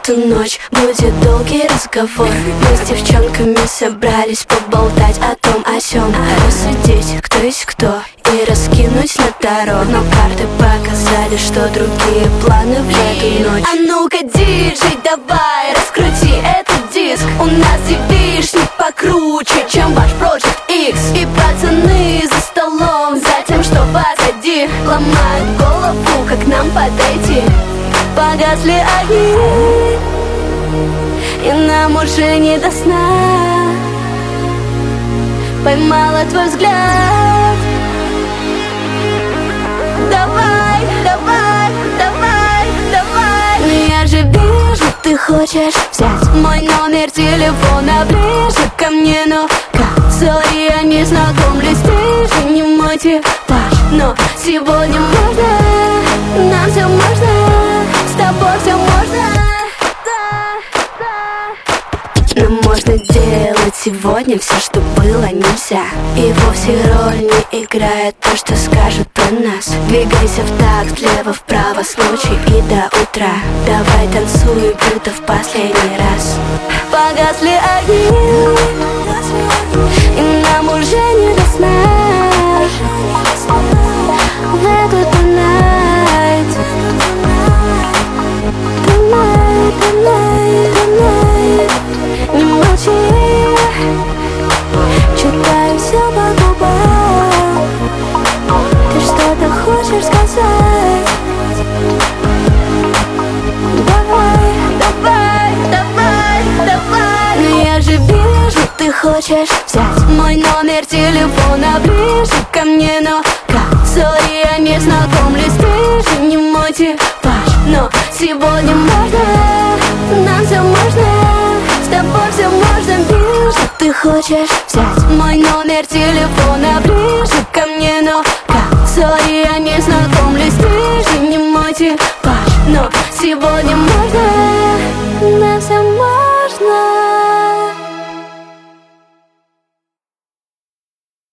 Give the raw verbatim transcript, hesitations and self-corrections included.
эту ночь будет долгий разговор. Мы с девчонками собрались поболтать о том, о сём, рассудить, кто есть кто, и раскинуть на таро. Но карты показали, что другие планы в эту ночь. А ну-ка, диджей, давай, раскрути этот диск. У нас девичник покруче, чем ваш Project X. И пацаны за столом, за тем, что позади, ломают голову, как нам подойти. Погасли огни, и нам уже не до сна. Поймала твой взгляд. Давай, давай, давай, давай. Но я же вижу, ты хочешь взять мой номер телефона ближе ко мне. Но как, сори, я не знакомлюсь, ты же не мой типаж. Но сегодня можно, нам все можно, с тобой все можно. Нам можно делать сегодня все, что было нельзя. И вовсе роль не играет то, что скажут про нас. Двигайся в такт, влево-вправо с ночи и до утра. Давай танцуй, будто в последний раз. Погасли огни, и нам уже не до сна. В этот tonight, tonight, tonight, tonight. Не молчи, читаю все по губам. Ты что-то хочешь сказать? Давай, давай, давай, давай. Но я же вижу, ты хочешь взять мой номер телефона ближе ко мне. Но как, сори, я не знакомлюсь, ты же не мой типаж. Но сегодня можно, нам все можно, с тобой все можно. Вижу, ты хочешь взять мой номер телефона ближе ко мне. Но как, сори, я не знакомлюсь, ты же не мой типаж. Но сегодня можно.